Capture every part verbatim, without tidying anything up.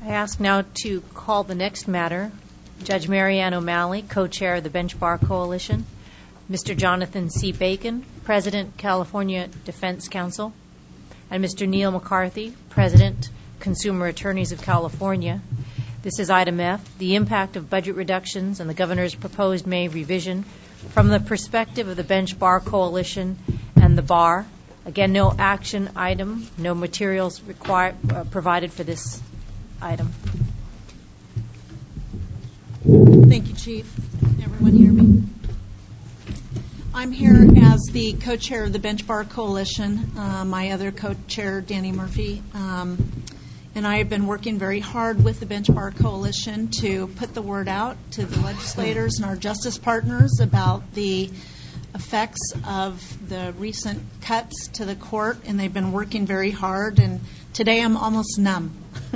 I ask now to call the next matter. Judge Mary Ann O'Malley, co-chair of the Bench Bar Coalition. Mister Jonathan C. Bacon, President, California Defense Council. And Mister Neil McCarthy, President, Consumer Attorneys of California. This is item F, the impact of budget reductions and the governor's proposed May revision from the perspective of the Bench Bar Coalition and the bar. Again, no action item, no materials required uh, provided for this item. Thank you, Chief. Everyone hear me? I'm here as the co-chair of the Bench Bar Coalition. Uh, my other co-chair, Danny Murphy, um, and I have been working very hard with the Bench Bar Coalition to put the word out to the legislators and our justice partners about the effects of the recent cuts to the court, and they've been working very hard. And today I'm almost numb.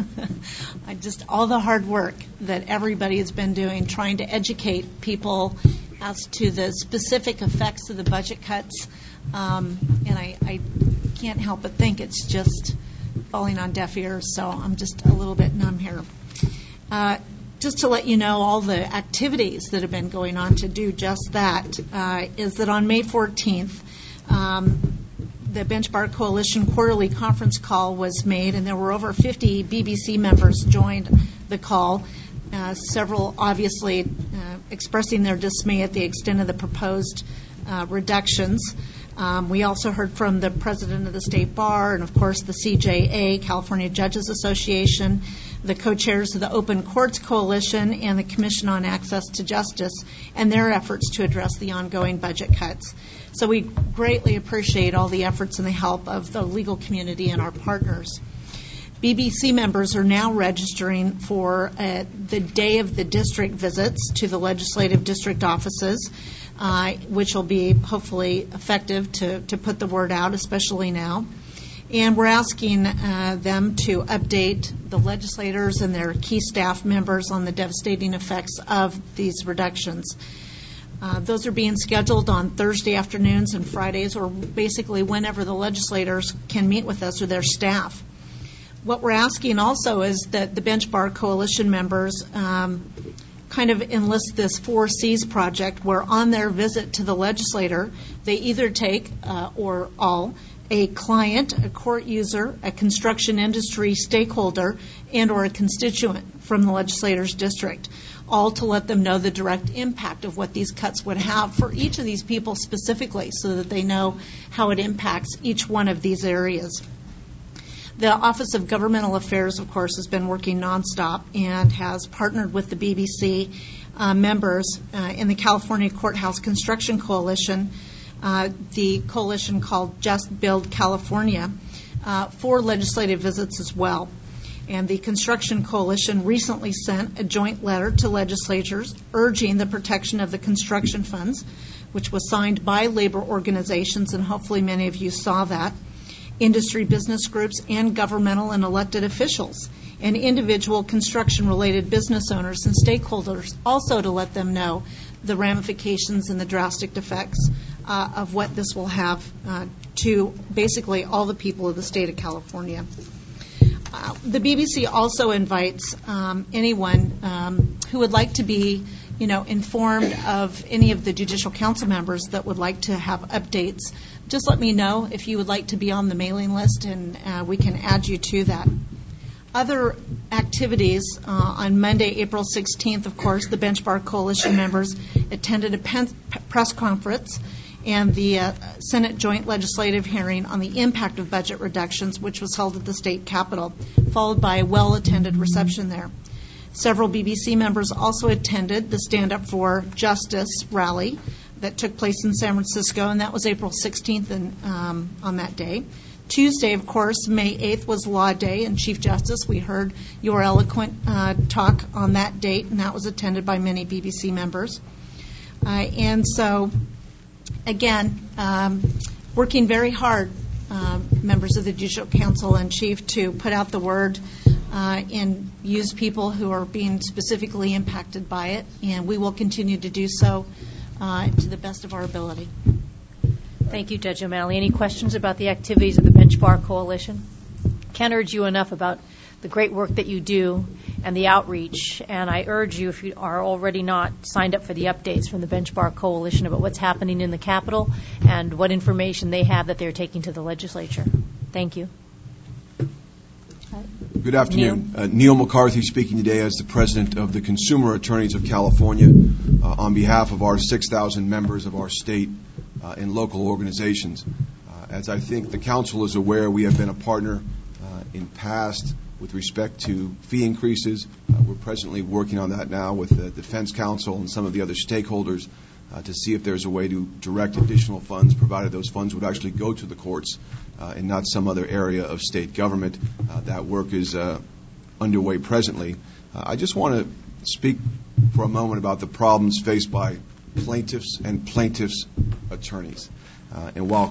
I just all the hard work that everybody has been doing trying to educate people as to the specific effects of the budget cuts, um, and I, I can't help but think it's just falling on deaf ears, so I'm just a little bit numb here. Uh, just to let you know all the activities that have been going on to do just that, uh, is that on May fourteenth, um, the Bench Bar Coalition quarterly conference call was made, and there were over fifty B B C members joined the call, uh, several obviously uh, expressing their dismay at the extent of the proposed uh, reductions. Um, we also heard from the president of the State Bar and, of course, the C J A, California Judges Association, the co-chairs of the Open Courts Coalition, and the Commission on Access to Justice, and their efforts to address the ongoing budget cuts. So we greatly appreciate all the efforts and the help of the legal community and our partners. B B C members are now registering for uh, the day of the district visits to the legislative district offices, uh, which will be hopefully effective to, to put the word out, especially now. And we're asking uh, them to update the legislators and their key staff members on the devastating effects of these reductions. Uh, those are being scheduled on Thursday afternoons and Fridays, or basically whenever the legislators can meet with us or their staff. What we're asking also is that the Bench Bar Coalition members um, kind of enlist this Four C's project, where on their visit to the legislator, they either take, uh, or all, a client, a court user, a construction industry stakeholder, and or a constituent from the legislator's district, all to let them know the direct impact of what these cuts would have for each of these people specifically, so that they know how it impacts each one of these areas. The Office of Governmental Affairs, of course, has been working nonstop and has partnered with the B B C uh, members uh, in the California Courthouse Construction Coalition, uh, the coalition called Just Build California, uh, for legislative visits as well. And the Construction Coalition recently sent a joint letter to legislatures urging the protection of the construction funds, which was signed by labor organizations, and hopefully many of you saw that, industry business groups, and governmental and elected officials, and individual construction-related business owners and stakeholders, also to let them know the ramifications and the drastic effects uh, of what this will have uh, to basically all the people of the state of California. Uh, the B B C also invites um, anyone um, who would like to be, you know, informed of any of the Judicial Council members that would like to have updates. Just let me know if you would like to be on the mailing list, and uh, we can add you to that. Other activities, uh, on Monday, April sixteenth, of course, the Bench Bar Coalition members attended a pen- press conference and the uh, Senate joint legislative hearing on the impact of budget reductions, which was held at the state capitol, followed by a well-attended reception there. Several B B C members also attended the Stand Up for Justice rally that took place in San Francisco, and that was April sixteenth and, um, on that day. Tuesday, of course, May eighth, was Law Day, and Chief Justice, we heard your eloquent uh, talk on that date, and that was attended by many B B C members. Uh, and so, again, um, working very hard, uh, members of the Judicial Council and Chief, to put out the word uh, and use people who are being specifically impacted by it, and we will continue to do so uh, to the best of our ability. Thank you, Judge O'Malley. Any questions about the activities of the Bench Bar Coalition? Can't urge you enough about the great work that you do and the outreach. And I urge you, if you are already not signed up for the updates from the Bench Bar Coalition about what's happening in the Capitol and what information they have that they're taking to the legislature. Thank you. Good afternoon. Neil, uh, Neil McCarthy speaking today as the President of the Consumer Attorneys of California uh, on behalf of our six thousand members of our state uh, and local organizations. Uh, as I think the Council is aware, we have been a partner uh, in past with respect to fee increases. Uh, we're presently working on that now with the Defense Council and some of the other stakeholders uh, to see if there's a way to direct additional funds, provided those funds would actually go to the courts uh, and not some other area of state government. Uh, that work is uh, underway presently. Uh, I just want to speak for a moment about the problems faced by plaintiffs and plaintiffs' attorneys. Uh, and while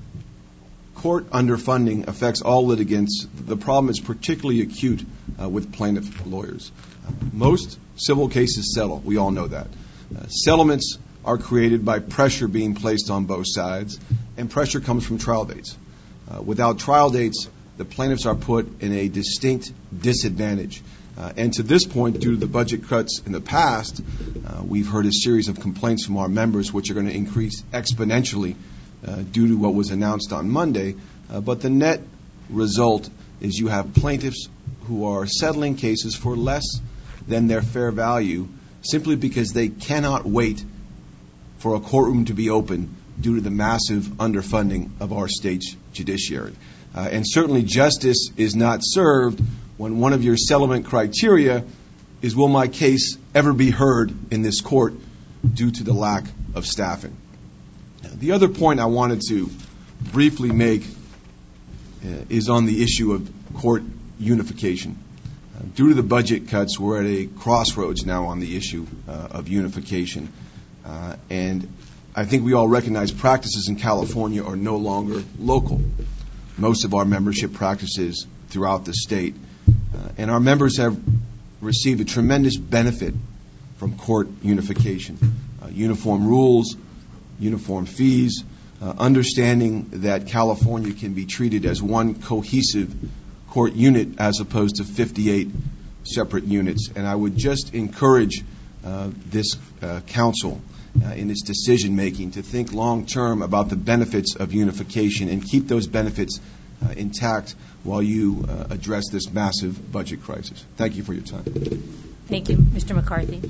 court underfunding affects all litigants, the problem is particularly acute uh, with plaintiff lawyers. Uh, most civil cases settle. We all know that. Uh, settlements are created by pressure being placed on both sides, and pressure comes from trial dates. Uh, without trial dates, the plaintiffs are put in a distinct disadvantage. Uh, and to this point, due to the budget cuts in the past, uh, we've heard a series of complaints from our members, which are going to increase exponentially uh, due to what was announced on Monday. Uh, but the net result is you have plaintiffs who are settling cases for less than their fair value simply because they cannot wait for a courtroom to be open due to the massive underfunding of our state's judiciary. Uh, and certainly justice is not served when one of your settlement criteria is, will my case ever be heard in this court due to the lack of staffing? Now, the other point I wanted to briefly make uh, is on the issue of court unification. Uh, due to the budget cuts, we're at a crossroads now on the issue uh, of unification. Uh, and I think we all recognize practices in California are no longer local. Most of our membership practices throughout the state. Uh, and our members have received a tremendous benefit from court unification. Uh, uniform rules, uniform fees, uh, understanding that California can be treated as one cohesive court unit as opposed to fifty-eight separate units. And I would just encourage uh, this uh, council Uh, in its decision making to think long term about the benefits of unification and keep those benefits uh, intact while you uh, address this massive budget crisis. Thank you for your time. Thank you, Mister McCarthy.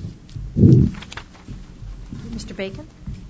Mister Bacon?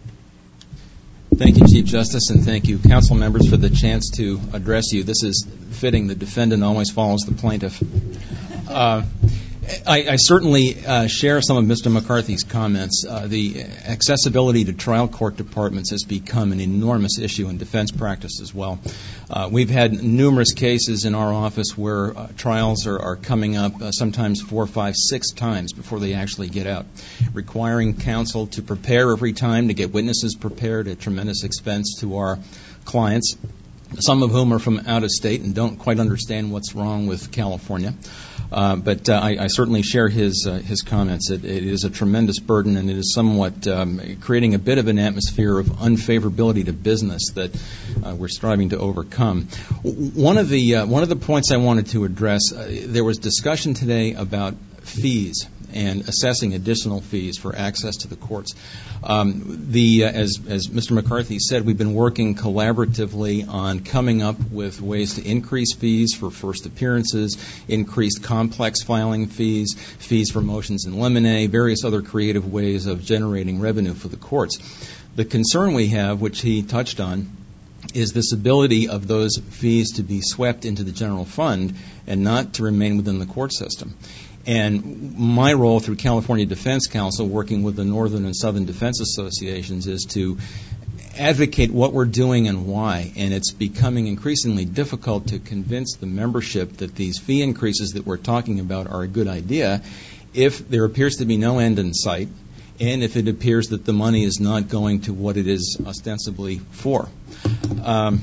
Thank you, Chief Justice, and thank you, council members, for the chance to address you. This is fitting. The defendant always follows the plaintiff. Uh, I, I certainly uh, share some of Mister McCarthy's comments. Uh, the accessibility to trial court departments has become an enormous issue in defense practice as well. Uh, we've had numerous cases in our office where uh, trials are, are coming up uh, sometimes four, five, six times before they actually get out, requiring counsel to prepare every time, to get witnesses prepared at tremendous expense to our clients, some of whom are from out of state and don't quite understand what's wrong with California. Uh, but uh, I, I certainly share his uh, his comments. It, it is a tremendous burden, and it is somewhat um, creating a bit of an atmosphere of unfavorability to business that uh, we're striving to overcome. One of the uh, one of the points I wanted to address, uh, there was discussion today about fees and assessing additional fees for access to the courts. Um, the uh, as as Mister McCarthy said, we've been working collaboratively on coming up with ways to increase fees for first appearances, increased complex filing fees, fees for motions in limine, various other creative ways of generating revenue for the courts. The concern we have, which he touched on, is this ability of those fees to be swept into the general fund and not to remain within the court system. And my role through California Defense Council, working with the Northern and Southern Defense Associations, is to advocate what we're doing and why. And it's becoming increasingly difficult to convince the membership that these fee increases that we're talking about are a good idea if there appears to be no end in sight, and if it appears that the money is not going to what it is ostensibly for. Um,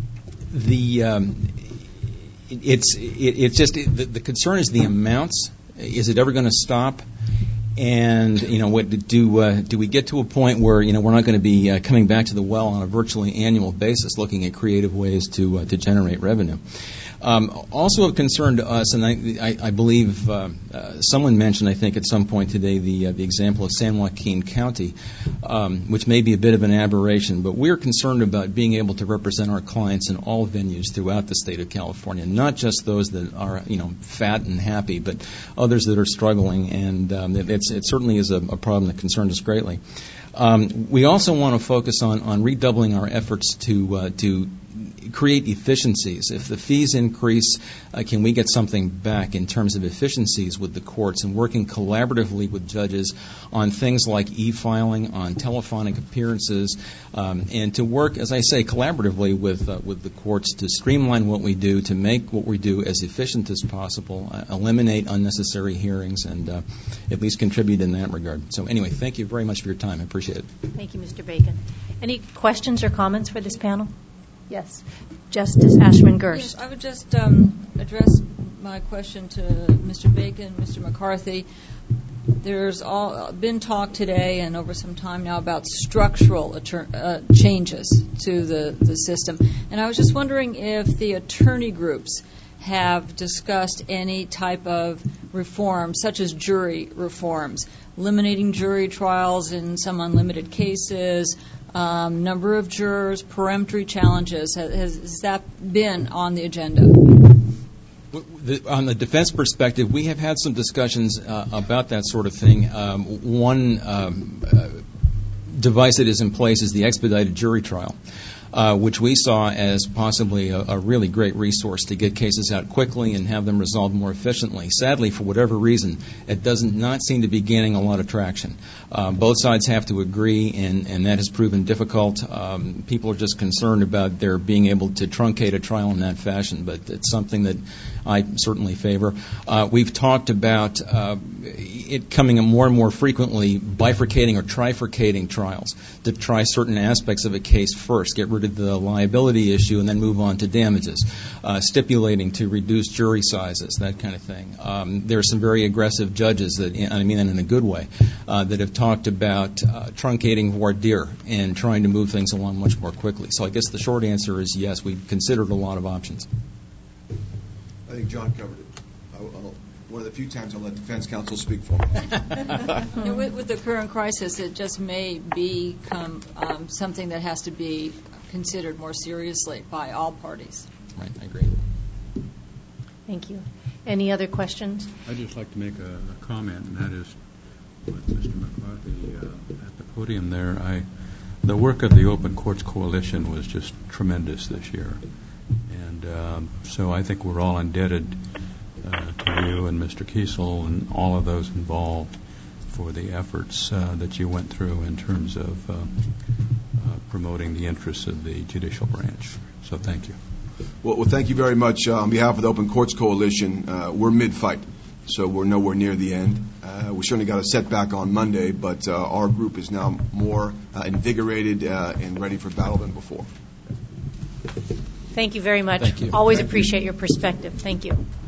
the um, it, it's it, it's just it, the, the concern is the amounts. Is it ever going to stop? And you know, what do uh, do we get to a point where you know we're not going to be uh, coming back to the well on a virtually annual basis, looking at creative ways to uh, to generate revenue? Um, also of concern to us, and I, I, I believe uh, uh, someone mentioned, I think at some point today, the uh, the example of San Joaquin County, um, which may be a bit of an aberration, but we're concerned about being able to represent our clients in all venues throughout the state of California, not just those that are, you know, fat and happy, but others that are struggling, and um, it, it's, it certainly is a, a problem that concerns us greatly. Um, we also want to focus on, on redoubling our efforts to uh, to create efficiencies. If the fees increase, uh, can we get something back in terms of efficiencies with the courts and working collaboratively with judges on things like e-filing, on telephonic appearances, um, and to work, as I say, collaboratively with uh, with the courts to streamline what we do, to make what we do as efficient as possible, uh, eliminate unnecessary hearings, and uh, at least contribute in that regard. So anyway, thank you very much for your time. I appreciate it. Thank you, Mister Bacon. Any questions or comments for this panel? Yes. Justice Ashman-Gurst. Yes, I would just um, address my question to Mister Bacon, Mister McCarthy. There's all, been talk today and over some time now about structural attor- uh, changes to the, the system. And I was just wondering if the attorney groups have discussed any type of reform, such as jury reforms, eliminating jury trials in some unlimited cases, um, number of jurors, peremptory challenges. Has, has that been on the agenda? The, on the defense perspective, we have had some discussions uh, about that sort of thing. Um, one um, uh, device that is in place is the expedited jury trial, uh, which we saw as possibly a, a really great resource to get cases out quickly and have them resolved more efficiently. Sadly, for whatever reason, it does not seem to be gaining a lot of traction. Um, both sides have to agree, and, and that has proven difficult. Um, people are just concerned about their being able to truncate a trial in that fashion, but it's something that I certainly favor. Uh, we've talked about uh, it coming more and more frequently bifurcating or trifurcating trials, to try certain aspects of a case first, get rid of the liability issue, and then move on to damages, uh, stipulating to reduce jury sizes, that kind of thing. Um, there are some very aggressive judges, that, I mean in a good way, uh, that have talked about uh, truncating voir dire and trying to move things along much more quickly. So I guess the short answer is yes, we've considered a lot of options. I think John covered it. I'll, I'll, one of the few times I'll let defense counsel speak for me. You know, with, with the current crisis, it just may become um, something that has to be considered more seriously by all parties. Right, I agree. Thank you. Any other questions? I'd just like to make a, a comment, and that is with Mister McCarthy uh, at the podium there. I, the work of the Open Courts Coalition was just tremendous this year. And um, so I think we're all indebted uh, to you and Mister Kiesel and all of those involved for the efforts uh, that you went through in terms of uh, uh, promoting the interests of the judicial branch. So thank you. Well, well thank you very much. Uh, on behalf of the Open Courts Coalition, uh, we're mid-fight, so we're nowhere near the end. Uh, we certainly got a setback on Monday, but uh, our group is now more uh, invigorated uh, and ready for battle than before. Thank you very much. Thank you. Always Thank appreciate you. your perspective. Thank you.